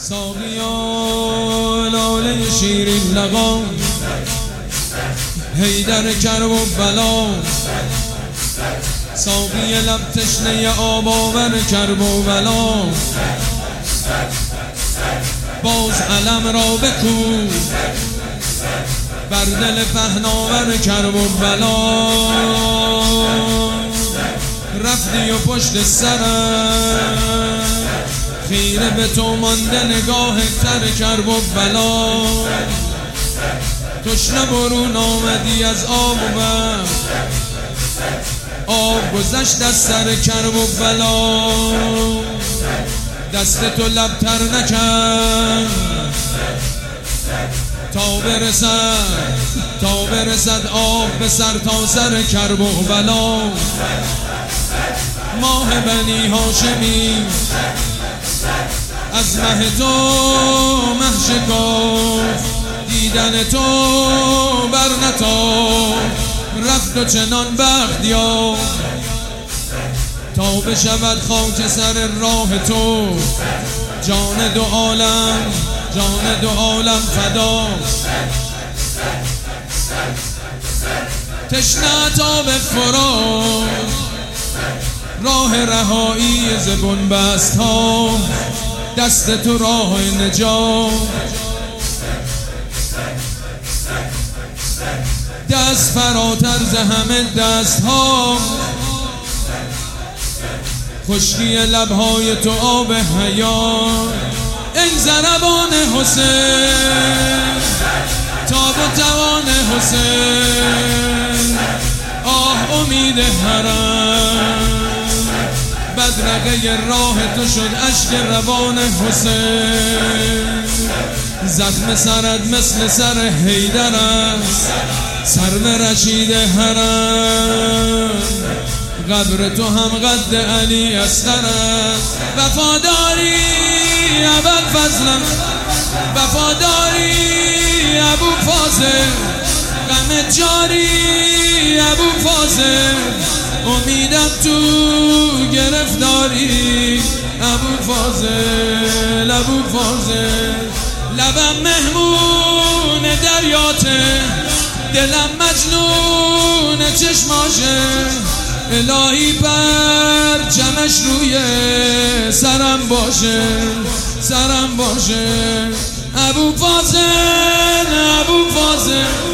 ساقیا لاله شیرین لقا، حیدر کرب و بلا. ساقی لب تشنه آب آور کرب و بلا. باز علم را بکوب بر دل پهناور کرب و بلا. رفتی و پشت سرم خیره به تو مانده نگاه تر کرب و بلا. تشنه برون آمدی از آب و برق، آب گذشت از سر کرب و بلا. دست تو لبتر نکرد تا برسد آب به سر تا سر کرب و بلا. ماه بنی هاشمی از مه تو مه شکافت، دیدن تو بر نتافت، رفت و چنان بخت یافت تا بشود خاک سر راه تو. جان دو عالم فدا. تشنه تا به فرات راه رهایی ز بنبست ها، دست تو راه نجات. دست فراتر ز همه دست ها، خشکی لبهای تو آب حیات. ای ضربان حسین، تاب و توان حسین، آه امید حرم. بدرقه راه تو شد اشک روان حسین. زخم سرت مثل سر حیدر است، سر رشید حرم. قبر تو هم قد علی اصغر است. وفاداری ابوالفضل، وفاداری ابوالفاضل، غم جاری ابوالفاضل. امیدم تو گرفتاری ابوالفاضل، ابوالفاضل. لبم مهمون دریاته، دلم مجنون چشماشه. الهی پر جمش روی سرم باشه، سرم باشه. ابوالفاضل، ابوالفاضل.